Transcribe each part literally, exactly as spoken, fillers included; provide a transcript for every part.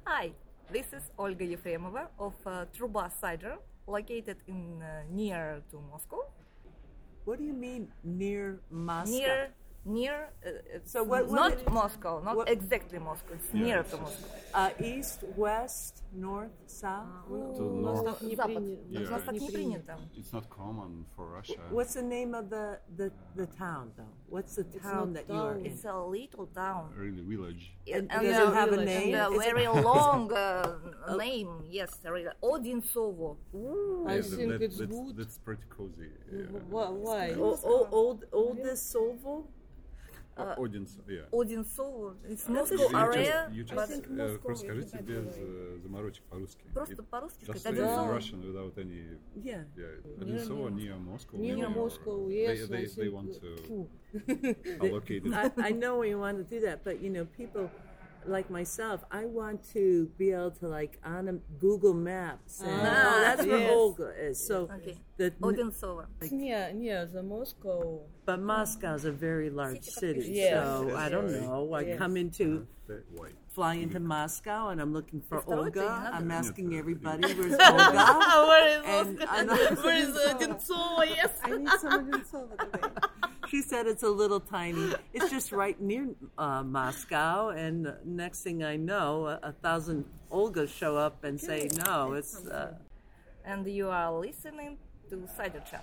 Hi, this is Olga Yefremova of uh, Truba Cider, located in uh, near to Moscow. What do you mean near Moscow? Near, near. Uh, it's So what- what not it- Moscow, not what- exactly Moscow. It's near to Moscow. Uh, east, west, north, south? To У north. нас не запад. принято. У нас Yeah. так не принято. It's not common for Russia. What's the name of the, the, the town, though? What's the town not that you are town. in? It's a little town. Really, village. And And does uh, it have a village. name? And a Is it- very long uh, name, yes, really. Odinsovo. I Yeah, think that- it's that's, good. that's pretty cozy. Yeah. Why? why? O- o- old, oldest Solvo? Uh, Odin's, yeah. Odinsovo. It's You- Moscow you area, just, you but just uh, просто скажите без э, заморочек по-русски. просто It- по-русски Just сказать say in Одинцово. Russian without any... Yeah. Yeah, Одинцово near Moscow. Near maybe, or Moscow, they, yes. They, I they think, want uh, to foo. allocate it. I, I know you want to do that, but you know, people like myself, I want to be able to like on a Google Maps, and Ah, oh, that's where yes. Olga is. So, Okay. the, Odinsovo. It's near, near the Moscow. but Moscow's a very large city, Yes. so I don't know. I Yes. come into That white. fly into Moscow and I'm looking for Второй ты не Olga. надо. I'm asking Нет, everybody, нет. where's Olga? Where is And, Moscow? and Where is Odinsovo? Yes. I need some Odinsovo today. she said it's a little tiny. It's just right near uh, Moscow. And next thing I know, a, a thousand Olgas show up and say, no, it's... Uh, And you are listening to Cider Chat.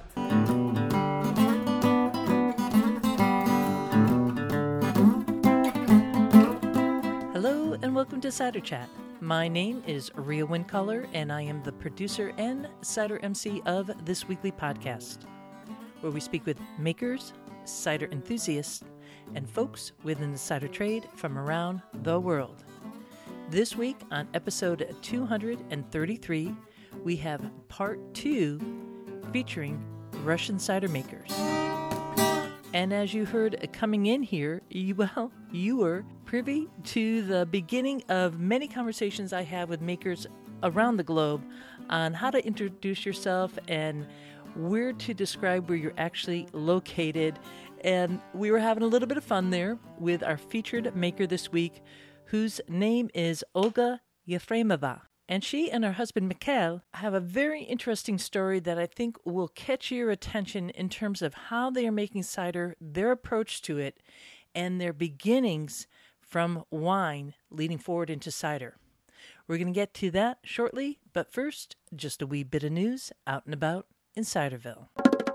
Hello and welcome to Cider Chat. My name is Rhea Windcaller and I am the producer and cider M C of this weekly podcast, where we speak with makers, cider enthusiasts, and folks within the cider trade from around the world. This week on episode two hundred thirty-three, we have part two featuring Russian cider makers. And as you heard coming in here, you, well, you were privy to the beginning of many conversations I have with makers around the globe on how to introduce yourself and where to describe where you're actually located. And we were having a little bit of fun there with our featured maker this week, whose name is Olga Yefremova. And she and her husband, Mikhail, have a very interesting story that I think will catch your attention in terms of how they are making cider, their approach to it, and their beginnings from wine leading forward into cider. We're going to get to that shortly, but first, just a wee bit of news out and about in Ciderville.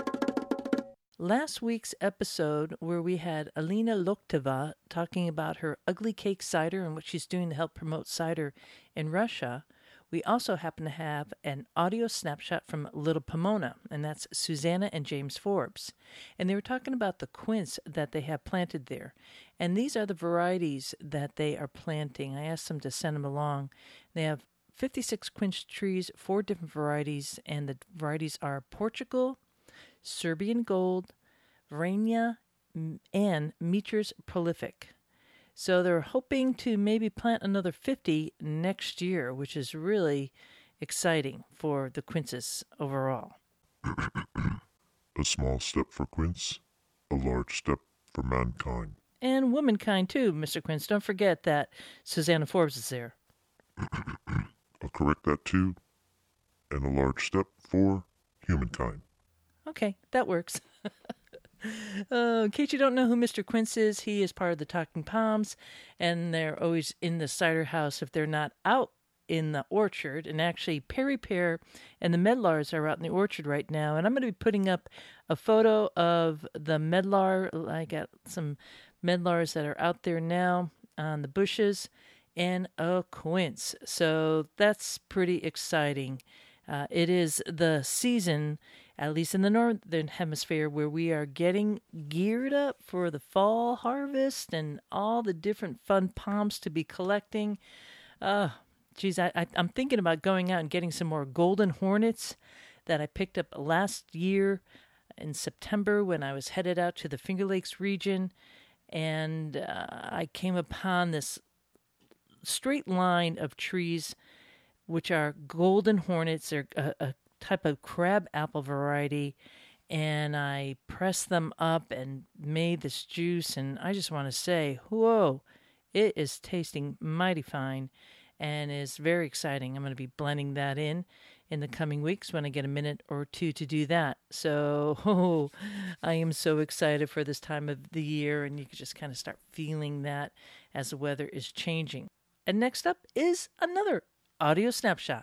Last week's episode, where we had Alina Lokteva talking about her Ugly Cake cider and what she's doing to help promote cider in Russia, we also happen to have an audio snapshot from Little Pomona, and that's Susanna and James Forbes. And they were talking about the quince that they have planted there. And these are the varieties that they are planting. I asked them to send them along. They have fifty-six quince trees, four different varieties, and the varieties are Portugal, Serbian Gold, Vrania, and Meecher's Prolific. So they're hoping to maybe plant another fifty next year, which is really exciting for the quinces overall. A small step for quince, a large step for mankind. And womankind too, Mister Quince. Don't forget that Susanna Forbes is there. I'll correct that too, and a large step for humankind. Okay, that works. Uh, in case you don't know who Mister Quince is, he is part of the Talking Palms, and they're always in the cider house if they're not out in the orchard. And actually, Perry Pear and the Medlars are out in the orchard right now. And I'm going to be putting up a photo of the Medlar. I got some Medlars that are out there now on the bushes, and a quince. So that's pretty exciting. Uh, it is the season, at least in the northern hemisphere, where we are getting geared up for the fall harvest and all the different fun palms to be collecting. Uh, geez, I, I, I'm thinking about going out and getting some more golden hornets that I picked up last year in September when I was headed out to the Finger Lakes region. And uh, I came upon this straight line of trees, which are golden hornets. They're a, a type of crab apple variety, and I pressed them up and made this juice, and I just want to say, whoa, it is tasting mighty fine. and is very exciting. I'm going to be blending that in in the coming weeks when I get a minute or two to do that. So oh, I am so excited for this time of the year, and you can just kind of start feeling that as the weather is changing. And next up is another audio snapshot.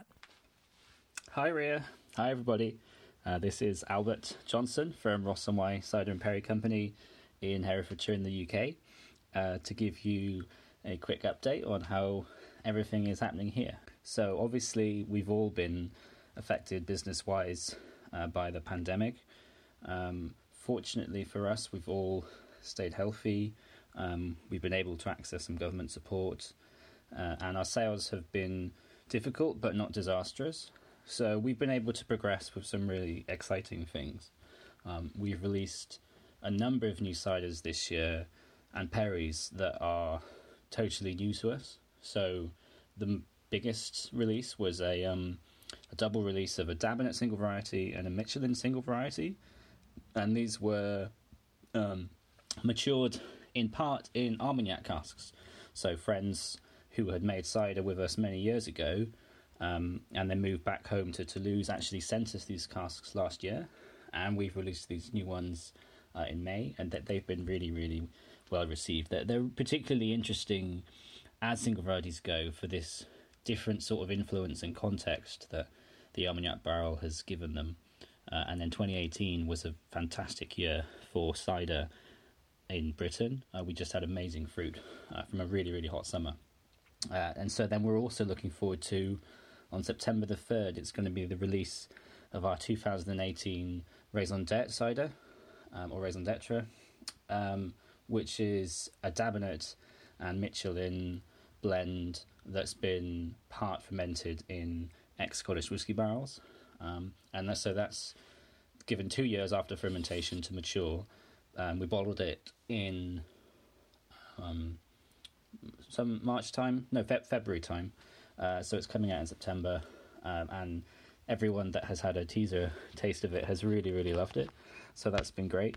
Hi, Ria. Hi, everybody. Uh, this is Albert Johnson from Ross and Y Cider and Perry Company in Herefordshire in the U K uh, to give you a quick update on how everything is happening here. So obviously we've all been affected business-wise uh, by the pandemic. Um, fortunately for us, we've all stayed healthy. Um, we've been able to access some government support uh, and our sales have been difficult but not disastrous. So we've been able to progress with some really exciting things. Um, we've released a number of new ciders this year and perries that are totally new to us. So the m- biggest release was a, um, a double release of a Dabinet single variety and a Michelin single variety. And these were um, matured in part in Armagnac casks. So friends who had made cider with us many years ago Um, and then moved back home to Toulouse, actually sent us these casks last year, and we've released these new ones uh, in May, and that they've been really, really well received. They're, they're particularly interesting as single varieties go for this different sort of influence and context that the Armagnac barrel has given them. Uh, and then twenty eighteen was a fantastic year for cider in Britain. Uh, we just had amazing fruit uh, from a really, really hot summer. Uh, and so then we're also looking forward to, on September the third, it's going to be the release of our two thousand eighteen Raison d'Être cider, um, or Raison d'Être, um, which is a Dabinet and Michelin blend that's been part fermented in ex-Scottish whisky barrels. Um, and that, so that's given two years after fermentation to mature. Um, we bottled it in um, some March time, no, Fe- February time. Uh, so it's coming out in September, um, and everyone that has had a teaser taste of it has really, really loved it. So that's been great.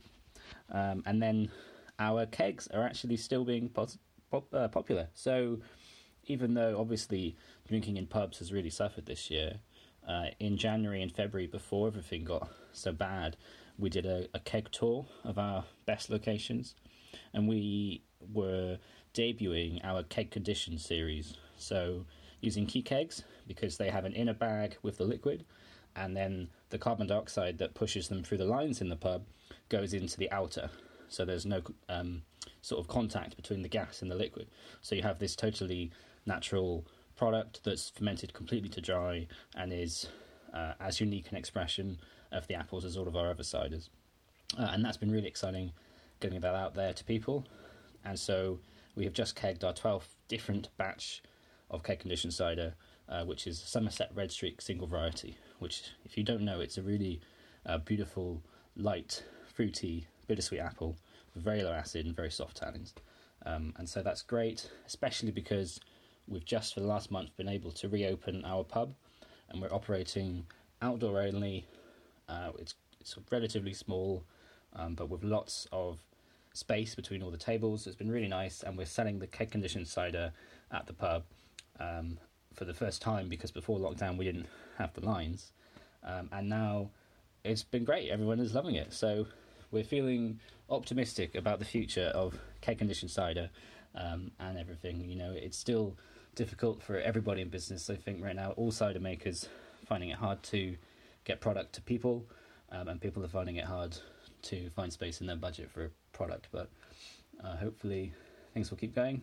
Um, and then our kegs are actually still being pos- pop- uh, popular. So even though obviously drinking in pubs has really suffered this year, uh, in January and February, before everything got so bad, we did a, a keg tour of our best locations, and we were debuting our keg condition series. So using key kegs, because they have an inner bag with the liquid, and then the carbon dioxide that pushes them through the lines in the pub goes into the outer. So there's no um, sort of contact between the gas and the liquid. So you have this totally natural product that's fermented completely to dry and is uh, as unique an expression of the apples as all of our other ciders. Uh, and that's been really exciting, getting that out there to people. And so we have just kegged our twelfth different batch of keg conditioned cider, uh, which is Somerset Red Streak single variety, which, if you don't know, it's a really uh, beautiful, light, fruity, bittersweet apple with very low acid and very soft tannins. Um, and so that's great, especially because we've just for the last month been able to reopen our pub, and we're operating outdoor only. Uh, it's it's relatively small, um, but with lots of space between all the tables. It's been really nice, and we're selling the keg conditioned cider at the pub um, for the first time, because before lockdown we didn't have the lines, um, and now it's been great. Everyone is loving it, so we're feeling optimistic about the future of keg conditioned cider um, and everything. You know, it's still difficult for everybody in business. I think right now all cider makers finding it hard to get product to people, um, and people are finding it hard to find space in their budget for a product, but uh, hopefully things will keep going.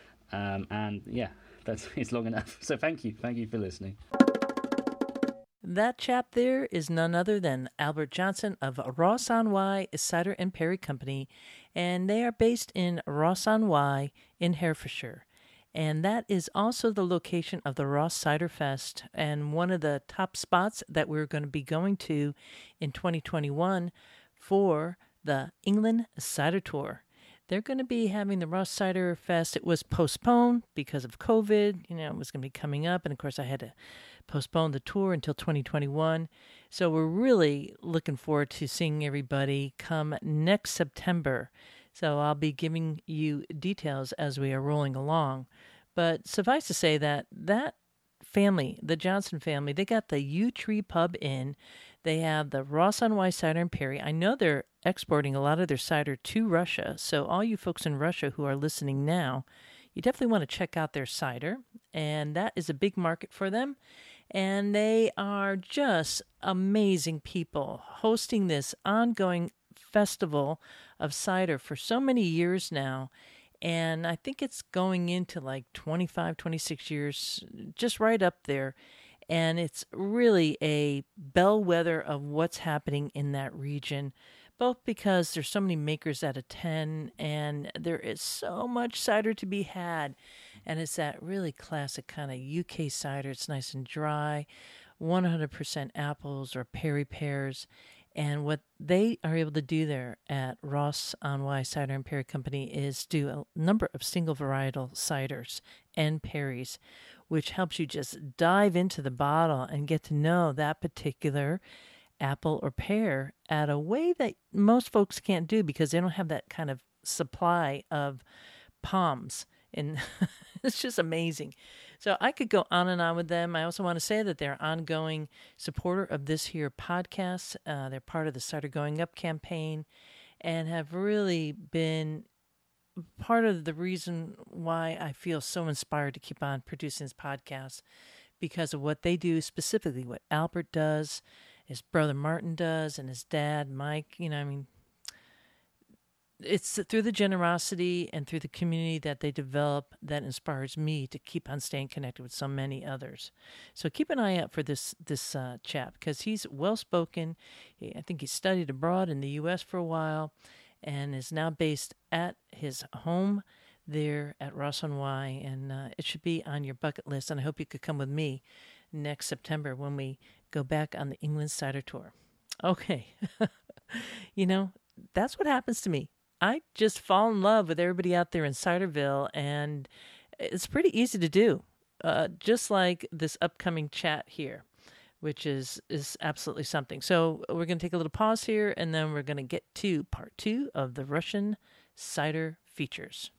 Um, and yeah, that's it's long enough. So thank you, thank you for listening. That chap there is none other than Albert Johnson of Ross-on-Y Cider and Perry Company, and they are based in Ross-on-Y in Herefordshire. And that is also the location of the Ross Cider Fest, and one of the top spots that we're going to be going to in twenty twenty-one for the England Cider Tour. They're going to be having the Ross Cider Fest. It was postponed because of COVID. You know, it was going to be coming up, and of course I had to postpone the tour until twenty twenty-one. So we're really looking forward to seeing everybody come next September. So I'll be giving you details as we are rolling along. But suffice to say that that family, the Johnson family, they got the Yew Tree Pub Inn. They have the Ross on Wye Cider and Perry. I know they're exporting a lot of their cider to Russia. So all you folks in Russia who are listening now, you definitely want to check out their cider. And that is a big market for them. And they are just amazing people hosting this ongoing festival of cider for so many years now. And I think it's going into like twenty-five, twenty-six years, just right up there. And it's really a bellwether of what's happening in that region, both because there's so many makers out of ten, and there is so much cider to be had. And it's that really classic kind of U K cider. It's nice and dry, one hundred percent apples or Perry pears. And what they are able to do there at Ross on Wye Cider and Perry Company is do a number of single varietal ciders and Perrys, which helps you just dive into the bottle and get to know that particular apple or pear at a way that most folks can't do because they don't have that kind of supply of palms. And it's just amazing. So I could go on and on with them. I also want to say that they're an ongoing supporter of this here podcast. Uh, they're part of the Cider Going Up campaign and have really been part of the reason why I feel so inspired to keep on producing this podcast, because of what they do, specifically what Albert does, his brother Martin does, and his dad, Mike. You know, I mean, it's through the generosity and through the community that they develop that inspires me to keep on staying connected with so many others. So keep an eye out for this this uh, chap, because he's well-spoken. He, I think he studied abroad in the U S for a while and is now based at his home there at Ross on Wye. And uh, it should be on your bucket list. And I hope you could come with me next September when we go back on the England Cider Tour. Okay. You know, that's what happens to me. I just fall in love with everybody out there in Ciderville, and it's pretty easy to do, uh, just like this upcoming chat here, which is, is absolutely something. So we're going to take a little pause here, and then we're going to get to part two of the Russian cider features.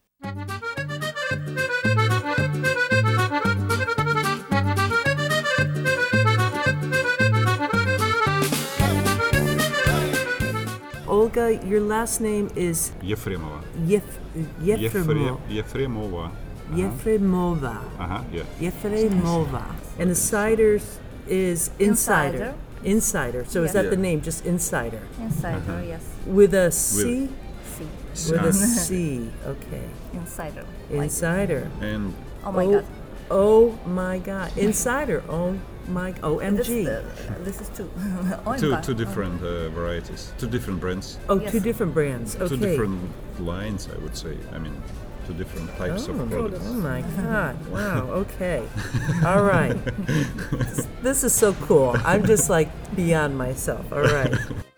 Olga, your last name is Yefremova. Yef, Yefremova. Yefremova. Yefremova. Uh-huh, yeah. Yefremova. And the ciders is Insider. Insider. So is Yeah. that the name, just Insider? Insider, yes. With a C? C. With a C. Okay. Insider. Like- Insider. And oh my oh, god. Oh my God. Insider. Oh my. O M G. This, uh, this is two. oh two, my two God. different uh, varieties, two different brands, Oh, Yes. two different brands. Okay. two different lines, I would say. I mean, two different types Oh, of products. oh my God. Wow. Okay. All right. This, this is so cool. I'm just like beyond myself. All right.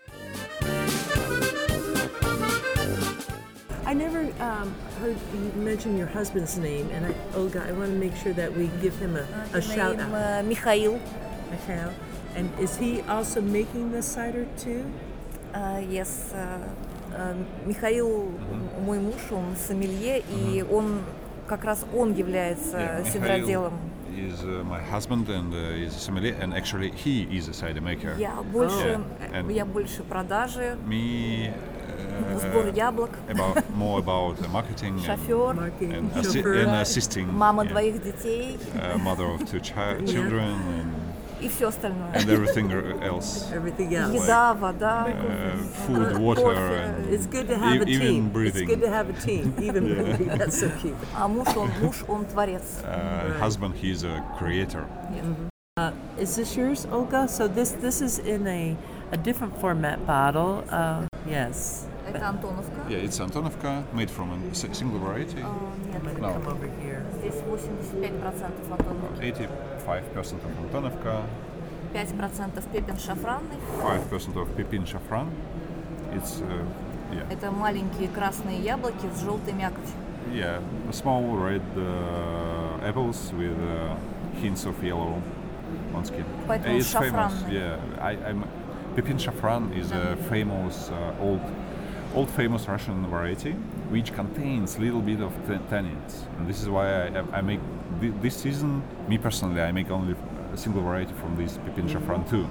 I never um, heard you mention your husband's name, and I, Olga, I want to make sure that we give him a, a shout Name, out. uh, Mikhail. Mikhail. And is he also making the cider too? Uh, yes. Uh, uh, Михаил, мой муж, он сомелье, и он как раз он является Yeah, сидроделом. Mikhail is uh, my husband and uh, is a sommelier, and actually he is a cider maker. Я больше, Yeah, and- я больше продажи, Me сбор uh, яблок, about more about the marketing and, шофер, Marketing, and, assi- chauffeur. and assisting. мама yeah, двоих детей uh, mother of two chi- children and, и все остальное. and everything else. Everything else. Еда, вода, Uh, food, water, кофе. and It's good to have e- a even team. breathing. It's good to have a team. Even breathing. That's so cute. А муж, он муж, он творец. Uh, husband, he's a creator. Is this yours, Olga? So this this is in a, a different format bottle. Uh, yes. Это Антоновка. Yeah, it's Antonovka, made from a s- single variety. А, нет, No, Come over here. здесь восемьдесят пять процентов Антоновки, eighty-five percent of Antonovka, пять процентов пепен шафранный. five percent of Pepin Shafran. It's, uh, yeah, Это маленькие красные яблоки с желтой мякотью. yeah, small red uh, apples with uh, hints of yellow on skin. Поэтому It's famous. шафранный. Yeah, I, I'm. Pepin Shafran is a famous uh, old, old famous Russian variety, which contains a little bit of t- tannins. And this is why I, I make th- this season. Me personally, I make only a single variety from this Pepin Shafran too.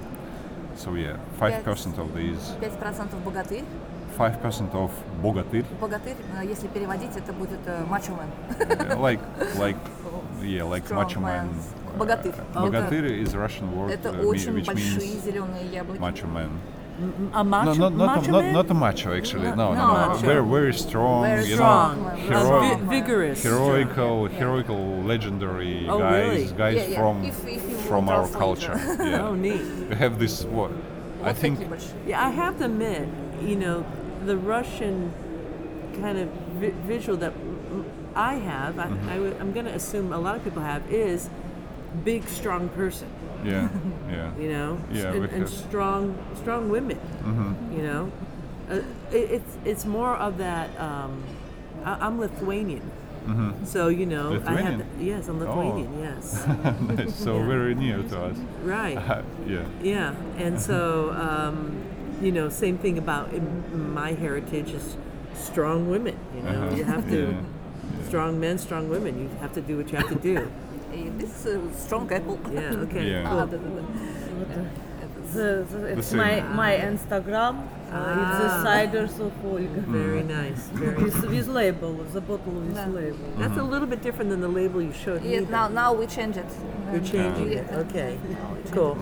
So yeah, five percent of these. пять процентов богатырь. Five percent of богатырь. Богатырь, э, если переводить, это будет э, macho man. Uh, like, like, yeah, like Strong macho man. man. Богатырь. Богатырь is a Russian word, Это uh, me- очень which большие means зеленые яблоки. macho man. A macho, No, not not macho a, not, man? not a macho actually. No, no, no, no. macho. Very very strong. Very you Strong, know, Uh, hero- vi- vigorous. heroical, heroical, legendary Oh, guys, really? guys Yeah, yeah. from If- if you from will our translate culture. it. Yeah. Oh, neat. We have this what? I Вот think такие большие. Yeah, I have to admit, you know, the Russian kind of vi- visual that I have, I, Mm-hmm. I w- I'm going to assume a lot of people have, is big, strong person. yeah, yeah. You know, Yeah, and, we and have- strong, strong women. Mm-hmm. You know, uh, it, it's it's more of that. Um, I, I'm Lithuanian, so you know, I have. Lithuanian? The, yes, I'm Lithuanian. Yes, Nice. So Yeah. very near to us. right. yeah. Yeah, and so um, you know, same thing about in my heritage is strong women. You know, Uh-huh. you have to Yeah. strong men, strong women. You have to do what you have to do. И this uh, strong apple. Yeah. Okay. Yeah. Cool. А, да, да, да. The, the, it's same. my my Instagram. Uh, It's the Ah. ciders of Olga. Very nice. Very. With, with label, the bottle with Да. label. That's a little bit different than the label you showed me. И now, now we change it. You're changing it. Yeah. Okay. Now we change Cool.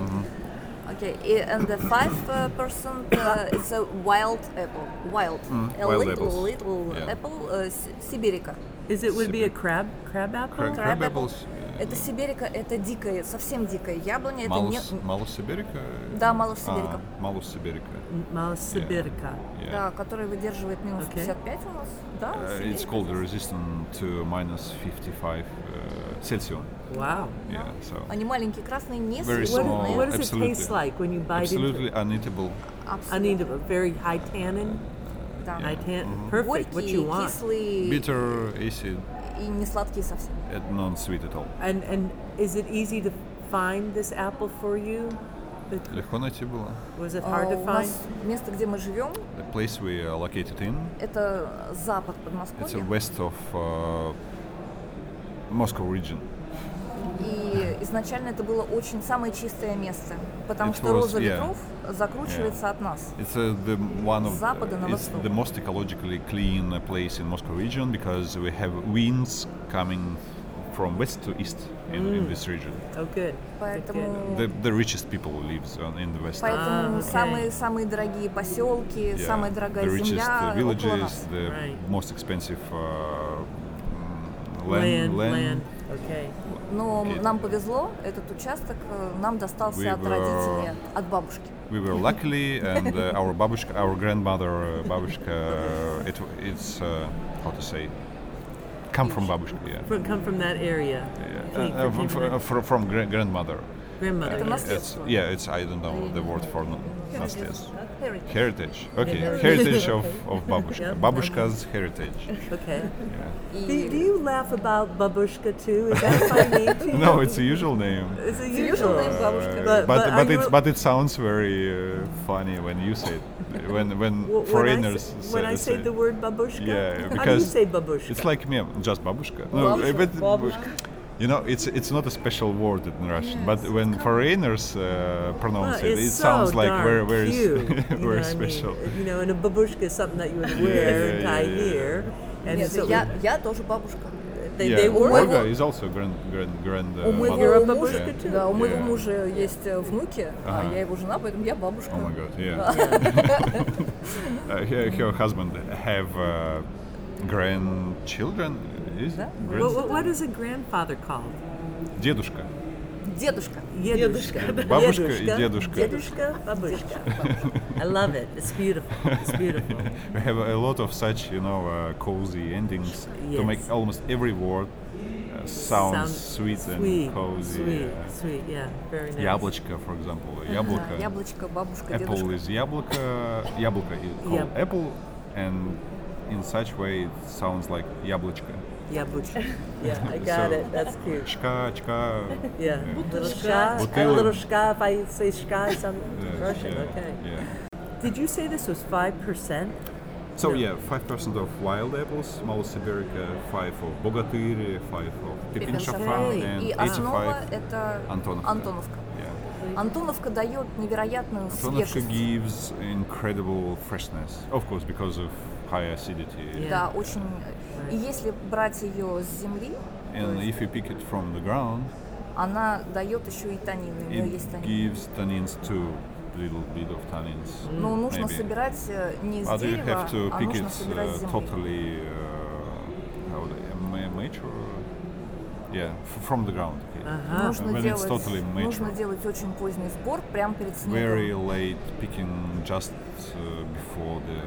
Okay, i- and the five uh, percent uh, it's a wild apple. Wild. A wild little, apples. little Yeah. apple uh, S- Сибирика. Is it would be a crab crab apple? Crab, Crab crab apple. apples. Это Сибирика, это дикая, совсем дикая яблоня. Это не... Малус, Малус Сибирика? Да, Малус Сибирика. А, Малус Сибирика. Malosibirica. Yeah. Да, который выдерживает минус Okay. пятьдесят пять у нас. Да, Uh, Сибирика. it's called resistant to minus fifty-five uh, Celsius. Wow. Yeah, so Они маленькие, красные, не Very What, small. съедобные. what does absolutely. it taste like when you bite absolutely into uneatable. it? Абсолютно. Uneatable, very high tannin. Да. High tan, perfect. What Горькие, you want. кислые Bitter, acid, и не сладкие совсем. and non-sweet at all. And and is it easy to find this apple for you? Легко найти было. Was it А, hard to У find? нас место, где мы живем, The place we are located in, это запад it's a Подмосковья. west of uh, Moscow region. И изначально это было очень самое чистое место, потому It что was, роза yeah. ветров закручивается от нас. It's uh, the one of С запада на it's восток. the most ecologically clean uh, place in Moscow region because we have winds coming from west to east in, in this region. Oh, good. Поэтому, The, the richest people lives on, in the west. поэтому А, окей. самые самые дорогие поселки, Yeah, самая дорогая the richest земля uh, около villages, нас. the Right. most expensive uh, mm, Land, land, land. Okay. Но It- нам повезло, этот участок э, нам достался We от were- родителей, от, от бабушки. We were luckily, and uh, our babushka, our grandmother, uh, babushka, it, it's uh, how to say, come from babushka, yeah. From, come from that area. Yeah. Came- Uh, uh, came from, from that- from, from gra- grandmother. Grandmother. Это yes. It's, наследство. yeah, it's I don't know the word for no- наследство. Heritage. Heritage. Okay, Heritage. heritage of, of babushka. Yep. Babushka's heritage. Okay. Yeah. Do, do you laugh about babushka too? Is that a funny name to you? No, it's a usual name. It's a usual usual. name, Uh, Babushka. but But- but, but are it's you- but it sounds very uh, funny when you say it. When when Wh- foreigners when I say, say, when I say the word babushka, Yeah, how do you because say babushka? it's like me, just babushka. No, Babushka. but Babushka. you know, it's it's not a special word in Russian. But when foreigners uh, pronounce Well, it, it's it sounds so like darn very very s- cute, you know very what I mean? special. You know, and a babushka is something that you would wear yeah, and tie yeah, yeah. here. And Нет, so я, я тоже бабушка. they, yeah, they were. Olga is also grand grand grand. Uh, У моего You're a mother. мужа, babushka too. да, у моего Yeah. мужа есть э, внуки, а Ага. я его жена, поэтому я бабушка. Oh my god, yeah. uh, her, her husband have uh, grandchildren. Is Да. grand- What, what, what is a grandfather called? Дедушка. Дедушка. Дедушка. Бабушка и дедушка. Дедушка, бабушка. I love it. It's beautiful. It's beautiful. We have a lot of such, you know, uh, cozy endings to Yes. make almost every word uh, sound Sounds sweet, sweet, and cozy. Sweet, uh, sweet, yeah. Very nice. Яблочко, for example. Яблоко. Да, яблочко, бабушка, Apple дедушка. is яблоко. Яблоко is called Yep. apple, and in such way it sounds like яблочко. Яблочко. Yeah, I got So- it. That's cute. Чка, чка. Yeah. Little shka. A Butylek. little shka. If I say shka, it sounds Yeah, Russian. yeah, Okay. yeah. Did you say this was five percent? So No. yeah, five percent of wild apples, Malosibirica, five of Bogatyri, five of Pipin Shafran, И and основа eighty-five это Antonovka. Антоновка. Yeah. Антоновка дает невероятную Antonovka свежесть. gives incredible freshness, of course, because of high acidity. Yeah. Да, очень. И если брать ее с земли, And if you pick it from the ground, она дает еще и танины. У нее it есть танины. gives tannins too, little bit of tannins. Но нужно maybe. собирать э, не с But you дерева, have to а pick нужно it собирать с uh, земли. totally, uh, how do I- ma- mature? Yeah, f- from the ground. Okay. Uh-huh. Нужно When it's делать, totally mature. нужно делать очень поздний сбор прямо перед Very снегом. late picking just uh, before the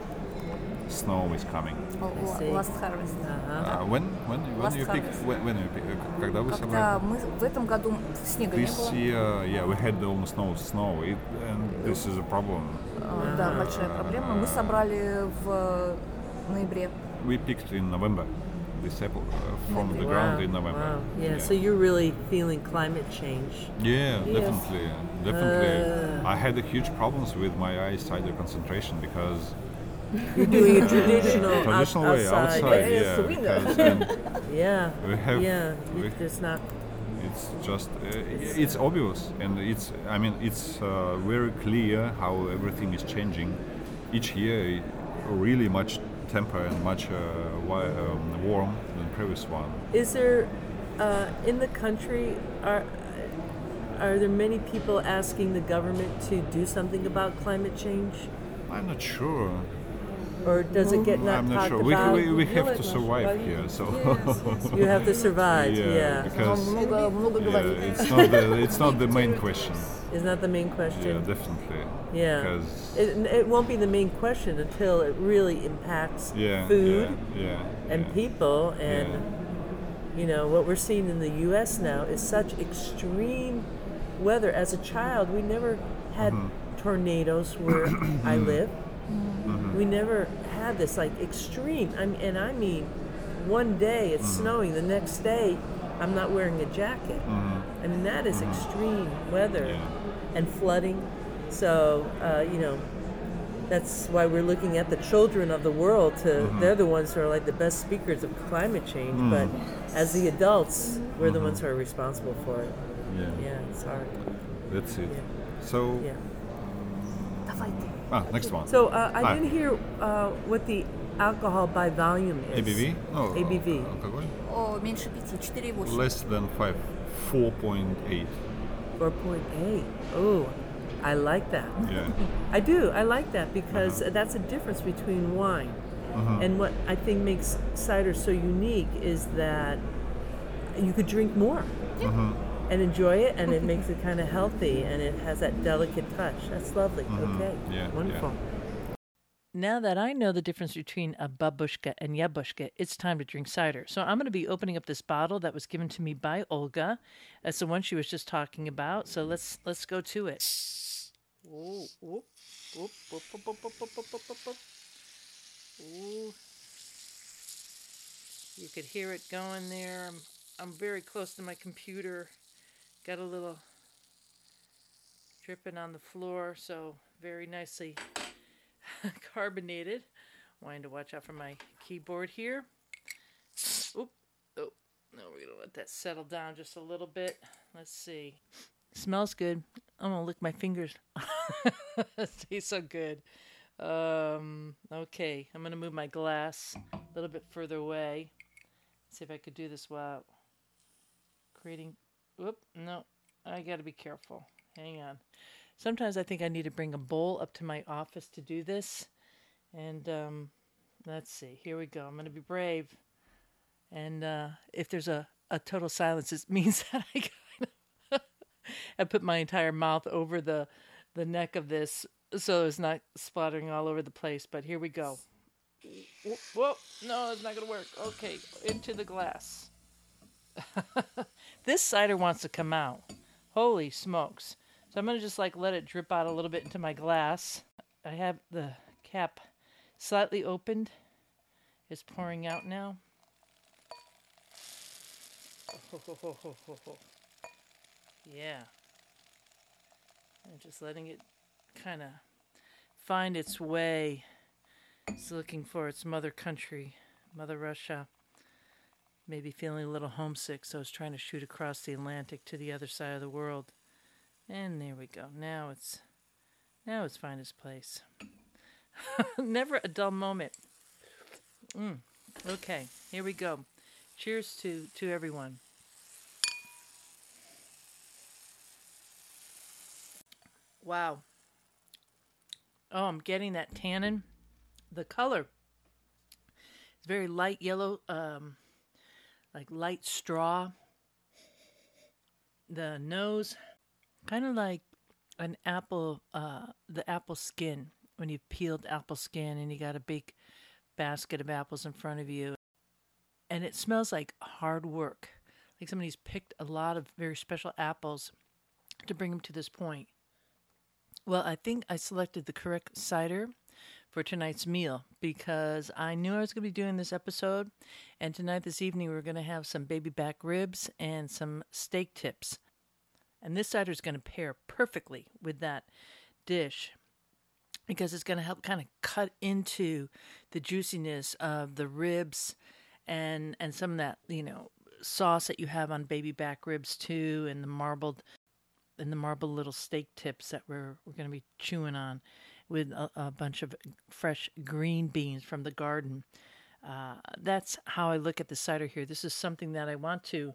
snow is coming. Л- see. Last harvest. Uh, when when when Last you pick harvest. when, when you pick, uh, когда вы Когда собрали? мы в этом году снега не This было, year, yeah, we had almost no snow, it, and this is a problem. э, да, большая проблема. Мы собрали в ноябре. We picked in November this apple uh, from the Wow. ground in November. Wow. Yeah, so you're really feeling climate change. Yeah, Yes. definitely, definitely. Uh. I had a huge problems with my eye cider concentration because You're doing a traditional, out- traditional way outside. outside, Yes, yeah, we know. because then Yeah. we have yeah. we- It's not. it's just uh, it's obvious, and it's I mean it's uh, very clear how everything is changing each year. Really much temper and much uh, wi- um, warm than previous one. Is there uh, in the country are are there many people asking the government to do something about climate change, I'm not sure. or does it get not I'm not talked sure. We, about? we, we have to survive here, so You have to survive. yeah, Yeah, because Много, много yeah, говорит. it's not the it's not the main question. is not the main Yeah, question. definitely. Yeah, Because it, it won't be the main question until it really impacts yeah, food yeah, yeah, and yeah. people, and Yeah. you know what we're seeing in the U S now is such extreme weather. As a child, we never had Mm-hmm. tornadoes where I live. We never had this like extreme. I mean, and I mean, one day it's Mm-hmm. snowing, the next day I'm not wearing a jacket. I mean, that is extreme weather Mm-hmm. Yeah. and flooding. So uh, you know, that's why we're looking at the children of the world. To Mm-hmm. they're the ones who are like the best speakers of climate change. Mm. But as the adults, we're the Mm-hmm. ones who are responsible for it. Yeah, Yeah, it's hard. that's it. Yeah. So Yeah. Давай ты. ah, next one. So uh, I Ah. didn't hear uh, what the alcohol by volume is. A B V? No, A B V. алкоголь? О, меньше пяти, четыре и восемь. Less than five, four point eight. four point eight. Oh, I like that. Yeah. I do. I like that because Uh-huh. that's a difference between wine. Uh-huh. And what I think makes cider so unique is that you could drink more Uh-huh. and enjoy it, and it makes it kind of healthy, and it has that delicate touch. That's lovely. Okay. Mm-hmm. Yeah, Wonderful. Now that I know the difference between a babushka and yabushka, it's time to drink cider. So I'm going to be opening up this bottle that was given to me by Olga. That's the one she was just talking about. So let's let's go to it. Ooh, ooh, ooh, ooh, ooh, ooh, ooh, ooh, ooh, ooh, ooh. Ooh. You could hear it going there. I'm, I'm very close to my computer. Got a little dripping on the floor, so very nicely carbonated. Wanting to watch out for my keyboard here. Oop. Oh, no, we're going to let that settle down just a little bit. Let's see. Smells good. I'm going to lick my fingers. It tastes so good. Um, okay, I'm going to move my glass a little bit further away. See if I could do this without creating... Whoop, no, I got to be careful. Hang on. Sometimes I think I need to bring a bowl up to my office to do this. And um, let's see. Here we go. I'm going to be brave. And uh, if there's a, a total silence, it means that I kind of I put my entire mouth over the the neck of this so it's not splattering all over the place. But here we go. Whoa, whoa. No, it's not going to work. Okay, into the glass. This cider wants to come out. Holy smokes. So I'm going to just like let it drip out a little bit into my glass. I have the cap slightly opened. It's pouring out now. Yeah. And just letting it kind of find its way It's looking for its mother country, Mother Russia. Maybe feeling a little homesick, so it's trying to shoot across the Atlantic to the other side of the world. And there we go. Now it's now it's find its place. Never a dull moment. Mm. Okay, here we go. Cheers to, to everyone. Wow. Oh, I'm getting that tannin. The color is very light yellow, um, like light straw. The nose, kind of like an apple, uh, the apple skin. When you've peeled apple skin and you got a big basket of apples in front of you. And it smells like hard work. Like somebody's picked a lot of very special apples to bring them to this point. Well, I think I selected the correct cider for tonight's meal because I knew I was going to be doing this episode. And tonight, this evening, we're going to have some baby back ribs and some steak tips. And this cider is going to pair perfectly with that dish, because it's going to help kind of cut into the juiciness of the ribs and and some of that, you know, sauce that you have on baby back ribs too, and the marbled and the marbled little steak tips that we're we're going to be chewing on with a, a bunch of fresh green beans from the garden. Uh, that's how I look at the cider here. This is something that I want to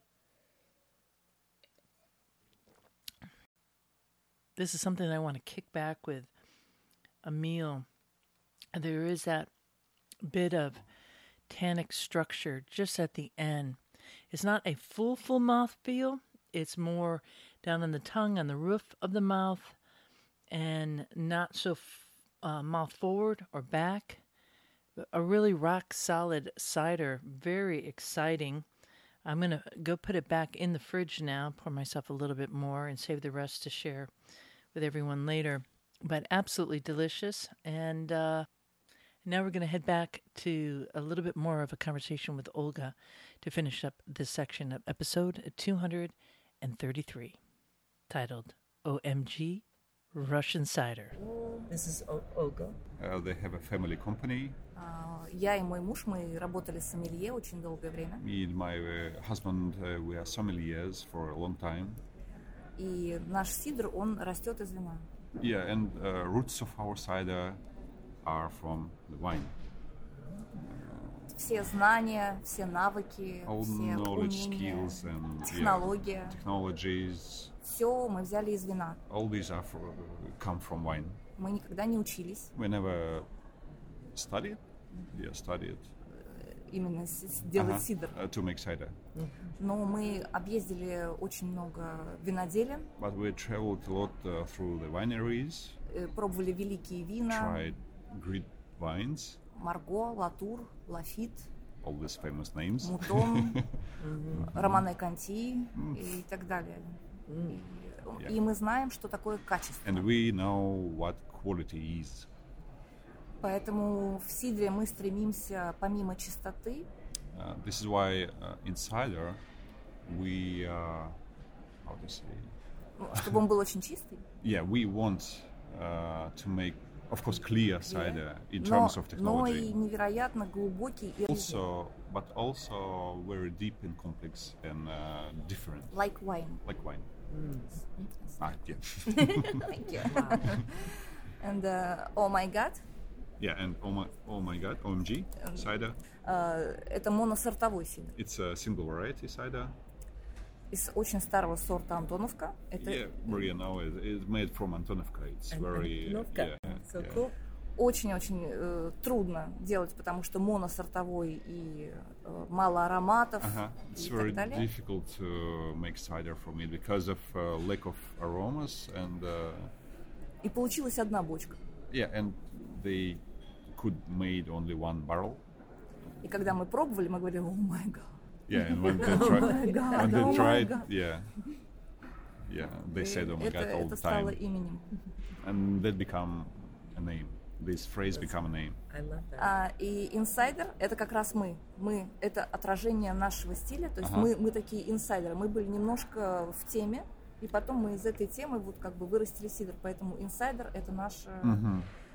This is something that I want to kick back with a meal. And there is that bit of tannic structure just at the end. It's not a full, full mouth feel. It's more down on the tongue, on the roof of the mouth, and not so f- uh, mouth forward or back. A really rock solid cider, very exciting. I'm going to go put it back in the fridge now, pour myself a little bit more, and save the rest to share with everyone later. But absolutely delicious. And uh, now we're going to head back to a little bit more of a conversation with Olga to finish up this section of episode two hundred thirty-three, titled O M G Russian Cider. This is o- Olga. Uh, they have a family company. А, Я и мой муж, мы работали с сомелье очень долгое время. Me and my uh, husband, uh, we are sommeliers for a long time. И наш сидр, он растет из вина. Yeah, and uh, roots of our cider are from the wine. Все знания, все навыки, All все knowledge, умения, skills, and технология. yeah, technologies. Все мы взяли из вина. All these are for, come from wine. Мы никогда не учились We never studied. Yeah, studied. именно с- с- делать Uh-huh, сидр. uh, to make cider. Но мы объездили очень много виноделин, But we traveled a lot uh, through the wineries, э, пробовали великие вина, tried great wines, Марго, Латур, Лафит, all these famous names. Мутон, Романе Конти и так далее. И, Yeah. и мы знаем, что такое качество. And we know what quality is. Поэтому в сидре мы стремимся, помимо чистоты, Uh, this is why uh, in cider we, uh, how to say, ну, чтобы он был очень чистый, yeah, we want uh, to make, of course, clear cider in но, terms of но и technology. невероятно глубокий и Also, but also very deep and complex and uh, different, like wine. like wine. Ah, yeah. Thank you. And uh, oh my god, Yeah, and oh my, oh my God, O M G cider. uh, это моносортовой сидр It's a single variety cider. из очень старого сорта Антоновка. Это Yeah, Maria now is, is made from Antonovka. It's very Antonovka. yeah, So yeah. cool. очень-очень э, трудно делать, потому что моносортовой и э, мало ароматов Uh-huh. It's и very так далее. difficult to make cider from it because of uh, lack of aromas and uh, И получилась одна бочка. yeah, and they could made only one barrel. И когда мы пробовали, мы говорили, о май гад. Yeah, and when they tried, when God, they oh my tried, God. yeah, yeah, they said, "Oh my это, God," all это the стало time, именем. and that become a name. This phrase become a name. I love that. А, и инсайдер — это как раз мы. Мы — это отражение нашего стиля. То есть Ага. мы, мы такие инсайдеры. Мы были немножко в теме, и потом мы из этой темы вот как бы вырастили сидр. Поэтому инсайдер — это наше, Мгм.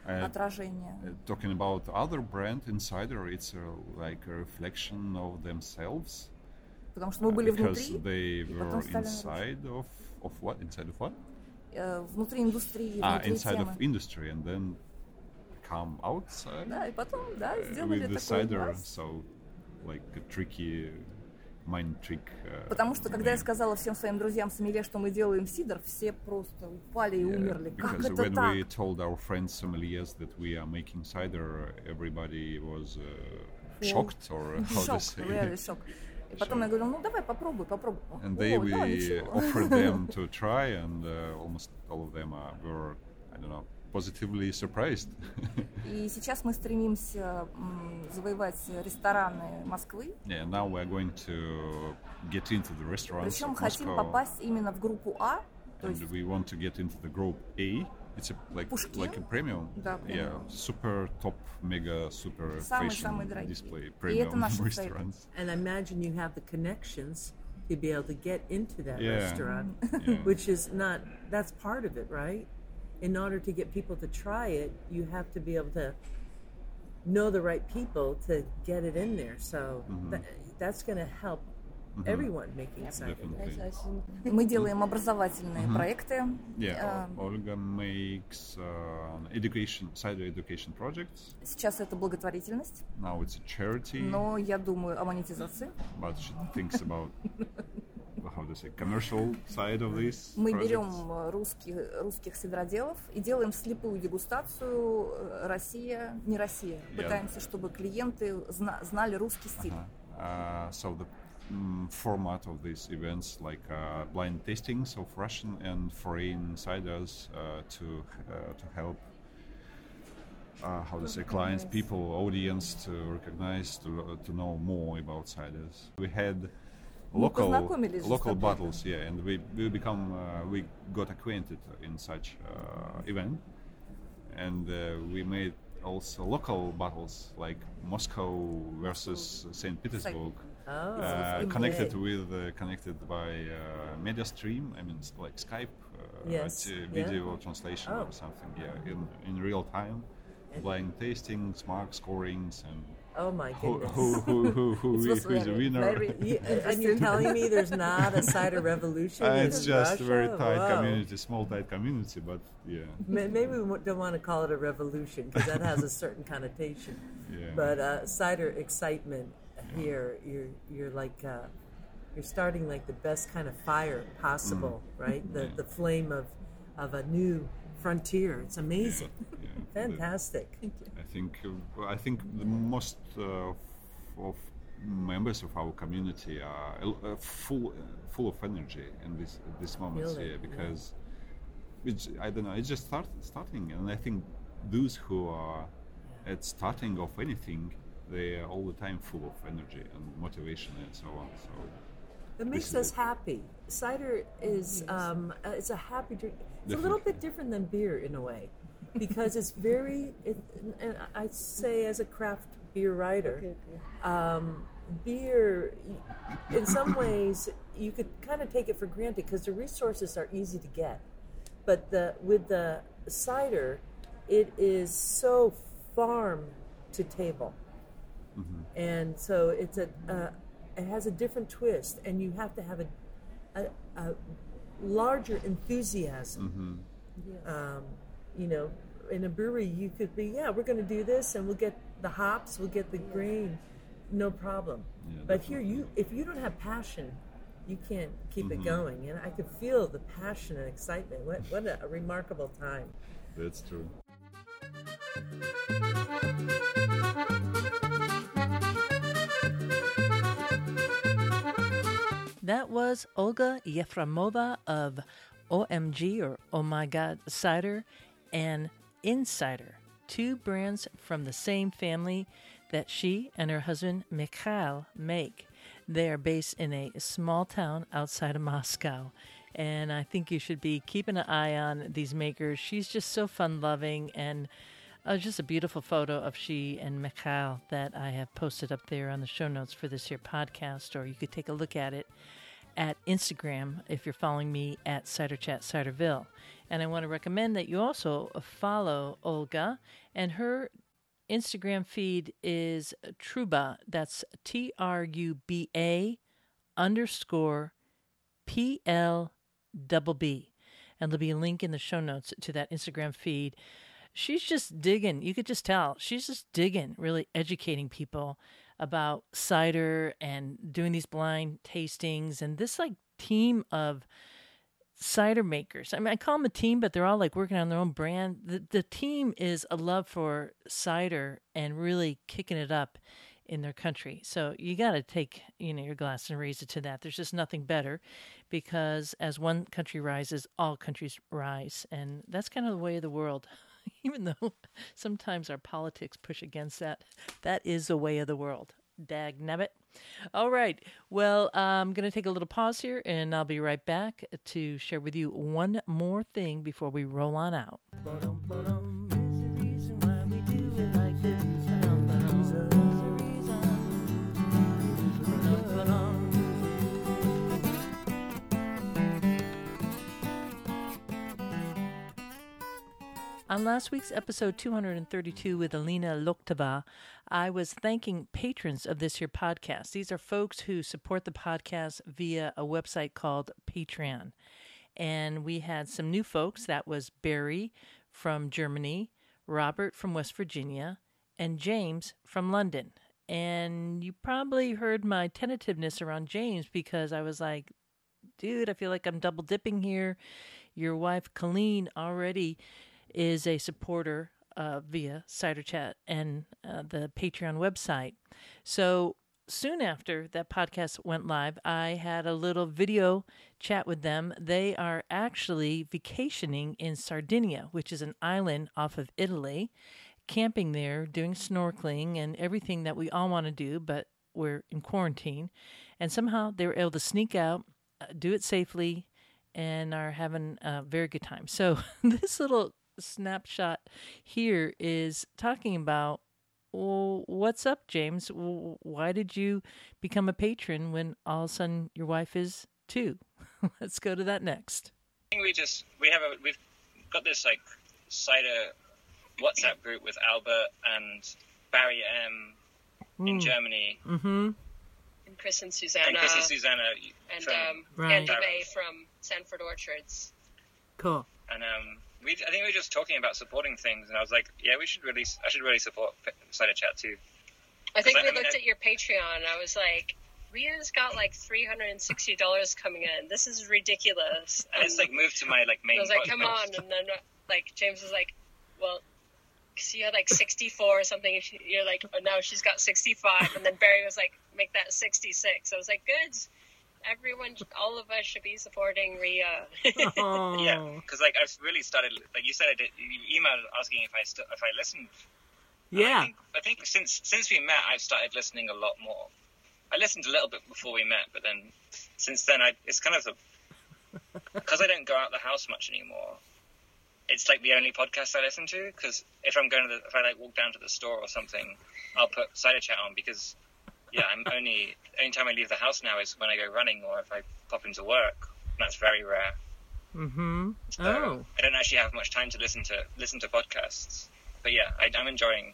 Uh, отражение. uh, talking about other brand Insider, it's uh, like a reflection of themselves. Потому что мы были Because внутри, they и were потом стали наружу. inside of of what? Inside of what? Э, внутри индустрии, Ah, внутри inside темы. of industry, and then come outside Да, и потом, да, uh, сделали with the такой cider. глаз. So, like a tricky mind trick. Uh, Потому что, когда я name. сказала всем своим друзьям сомелье, что мы делаем сидр, все просто упали и Yeah, умерли. Как because это when так? we told our friends sommeliers that we are making cider, everybody was uh, shocked, or how to Шок, say. really шок. И потом я говорю, ну давай попробуй, попробуй. And О, they да, we ничего. offered them to try, and uh, almost all of them uh, were, I don't know, positively surprised. И сейчас мы стремимся м, завоевать рестораны Москвы. Yeah, now we're going to get into the restaurants Причем of хотим Moscow, попасть именно в группу А, то есть and we want to get into the group A. It's a, like Pushkin? like a premium, Да, yeah, premium. super top, mega, super Самые-самые fashion дорогие. display И это premium наши restaurants. And I imagine you have the connections to be able to get into that Yeah. restaurant, Yeah. which is not, that's part of it, right? In order to get people to try it, you have to be able to know the right people to get it in there. So that, that's going to help everyone making cider. Definitely. мы делаем образовательные проекты. Yeah, Э, Olga makes uh, education, cider education projects. Сейчас это благотворительность, Now it's a charity, но я думаю о монетизации. but she thinks about how to say commercial side of this. Мы project. берем э, русских, русских сидроделов и делаем слепую дегустацию э, Россия, не Россия. Я- Пытаемся, чтобы клиенты зна- знали русский стиль. Uh, so the mm, format of these events, like uh, blind tastings of Russian and foreign ciders, uh, to uh, to help, uh, how to say, clients, people, audience to recognize, to to know more about ciders. We had local познакомились же с local тобой. bottles, yeah, and we we become uh, we got acquainted in such uh, event, and uh, we made also local battles like Moscow versus Saint Petersburg, Oh. uh, Okay. connected with uh, connected by uh, media stream. I mean, it's like Skype, uh, Yes, uh, yeah. video translation Oh. or something. Yeah, in in real time, blind tastings, mark scorings, and Oh my who goodness. who who who, who It wi- was who is the very- winner. very You, and you're telling me there's not a cider revolution Uh, in it's just Russia? a very tight Wow. community, small tight community, but yeah, May- Maybe we w- don't want to call it a revolution because that has a certain connotation. yeah. But uh, cider excitement here, you're you're like uh, you're starting like the best kind of fire possible, right? The Yeah. the flame of of a new frontier. It's amazing, yeah. fantastic. I think uh, I think the most uh, of, of members of our community are uh, full uh, full of energy in this this moment, Really? yeah, because it's, I don't know, it's just start, starting, and I think those who are at starting of anything, they are all the time full of energy and motivation and so on. So It makes This us is- happy. Cider is um, uh, it's a happy drink. It's a little bit different than beer in a way, because it's very. It, and I say as a craft beer writer, um, beer, y- in some ways, you could kind of take it for granted because the resources are easy to get, but the with the cider, it is so farm to table, and so it's a. Uh, it has a different twist, and you have to have a, a, a larger enthusiasm. Um, you know, in a brewery, you could be, yeah, we're going to do this, and we'll get the hops, we'll get the grain, no problem. Yeah, but here, you if you don't have passion, you can't keep it going. And I could feel the passion and excitement. What what a, a remarkable time! that's true. That was Olga Yefremova of O M G, or Oh My God Cider, and Insider, two brands from the same family that she and her husband Mikhail make. They are based in a small town outside of Moscow, and I think you should be keeping an eye on these makers. She's just so fun-loving, and uh, just a beautiful photo of she and Mikhail that I have posted up there on the show notes for this here podcast, or you could take a look at it at Instagram if you're following me at Cider Chat Ciderville. And I want to recommend that you also follow Olga, and her Instagram feed is Truba. That's T R U B A underscore P L double B. And there'll be a link in the show notes to that Instagram feed. She's just digging. You could just tell. She's just digging, really educating people about cider and doing these blind tastings. And this like team of cider makers. I mean, I call them a team, but they're all like working on their own brand. The, the team is a love for cider and really kicking it up in their country. So you got to take, you know, your glass and raise it to that. There's just nothing better, because as one country rises, all countries rise. And that's kind of the way of the world. Even though sometimes our politics push against that, that is the way of the world. Dag nabbit. All right. Well, I'm going to take a little pause here, and I'll be right back to share with you one more thing before we roll on out. On last week's episode two hundred thirty-two with Alina Lokhtava, I was thanking patrons of this here podcast. These are folks who support the podcast via a website called Patreon. And we had some new folks. That was Barry from Germany, Robert from West Virginia, and James from London. And you probably heard my tentativeness around James, because I was like, dude, I feel like I'm double dipping here. Your wife, Colleen, already is a supporter uh, via Cider Chat and uh, the Patreon website. So soon after that podcast went live, I had a little video chat with them. They are actually vacationing in Sardinia, which is an island off of Italy, camping there, doing snorkeling and everything that we all want to do, but we're in quarantine. And somehow they were able to sneak out, uh, do it safely, and are having a very good time. So this little snapshot here is talking about, well, what's up, James? Why did you become a patron when all of a sudden your wife is too? Let's go to that next. I think we just we have a we've got this like cider WhatsApp group with Albert and Barry M in mm. Germany, mm-hmm. and Chris and Susanna, and Chris and Susanna, and from um, right. Andy Bay from Sanford Orchards. Cool. And um. We, I think we were just talking about supporting things, and I was like, "Yeah, we should really. I should really support Cider Chat too." I think we I, I mean, looked I, at your Patreon, and I was like, "Ria's got like three hundred and sixty dollars coming in. This is ridiculous." And, and it's like moved to my like main. I was like, podcast. "Come on!" And then like James was like, "Well, because you had like sixty-four or something. You're like, oh, now she's got sixty-five," and then Barry was like, "Make that sixty-six." I was like, "Good." Everyone, all of us should be supporting Ria. Oh. Yeah, because like I've really started. Like you said, I did. You emailed asking if I st- if I listened. Yeah. I think, I think since since we met, I've started listening a lot more. I listened a little bit before we met, but then since then, I it's kind of because I don't go out the house much anymore. It's like the only podcast I listen to, because if I'm going to the, if I like walk down to the store or something, I'll put Cider Chat on, because. Yeah, I'm only only time I leave the house now is when I go running or if I pop into work. That's very rare. Mm-hmm. So oh. I don't actually have much time to listen to listen to podcasts. But yeah, I, I'm enjoying.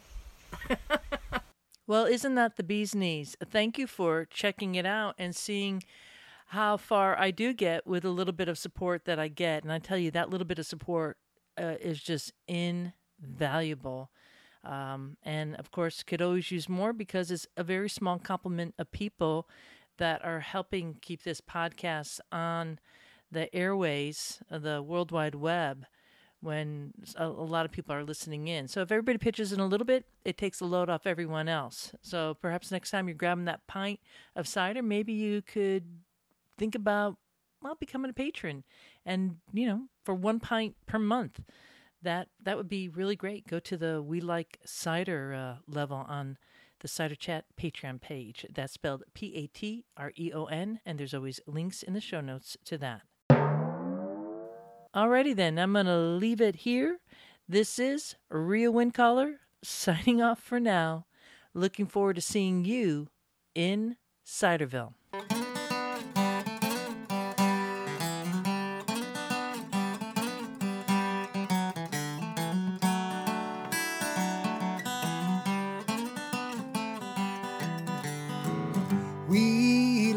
Well, isn't that the bee's knees? Thank you for checking it out and seeing how far I do get with a little bit of support that I get. And I tell you, that little bit of support uh, is just invaluable. Um, and, of course, could always use more, because it's a very small complement of people that are helping keep this podcast on the airways of the World Wide Web when a, a lot of people are listening in. So if everybody pitches in a little bit, it takes a load off everyone else. So perhaps next time you're grabbing that pint of cider, maybe you could think about, well, becoming a patron. And, you know, for one pint per month. That that would be really great. Go to the We Like Cider uh, level on the Cider Chat Patreon page. That's spelled P A T R E O N, and there's always links in the show notes to that. Alrighty then, I'm going to leave it here. This is Ria Windcaller signing off for now. Looking forward to seeing you in Ciderville.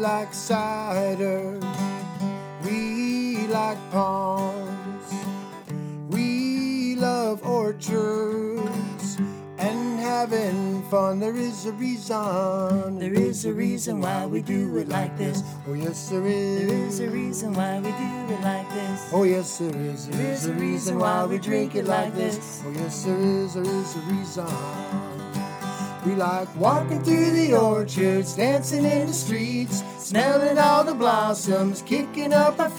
like cider. We like palms. We love orchards and having fun. There is a reason. There is a reason why we do it like this. Oh yes, there is. There is a reason why we do it like this. Oh yes, there is. There is a reason why we drink it like this. Oh yes, there is. There is a reason. We like walking through the orchards, dancing in the streets, smelling all the blossoms, kicking up our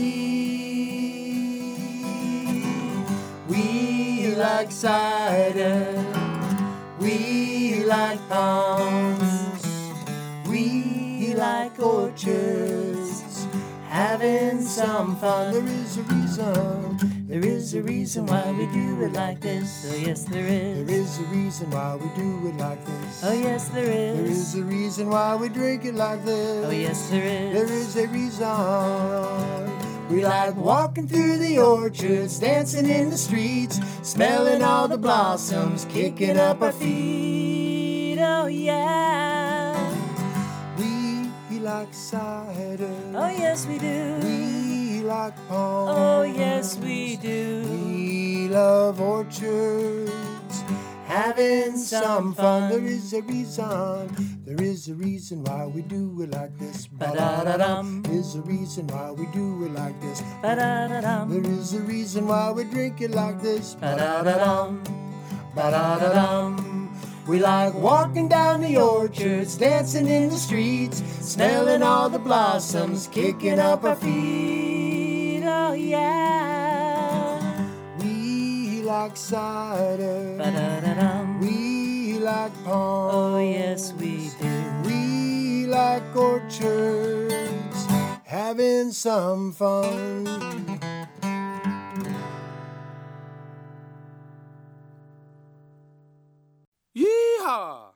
feet. We like cider. We like palms. We like orchards, having some fun. There is a reason. There is a reason why we do it like this. Oh yes, there is. There is a reason why we do it like this. Oh yes, there is. There is a reason why we drink it like this. Oh yes, there is. There is a reason. We like walking through the orchards, dancing in the streets, smelling all the blossoms, kicking up our feet. Oh yeah. We like cider. Oh yes, we do. We like palms. Oh yes, we do. We love orchards, having some fun. There is a reason. There is a reason why we do it like this. Ba-da-da-dum. There is a reason why we do it like this. Ba-da-da-dum. There is a reason why we drink it like this. Ba-da-da-dum. Ba-da-da-dum. We like walking down the orchards, dancing in the streets, smelling all the blossoms, kicking up our feet. Oh yeah. We like cider. Ba-da-da-dum. We like palms. Oh yes, we do. We like orchards, having some fun. Yeehaw!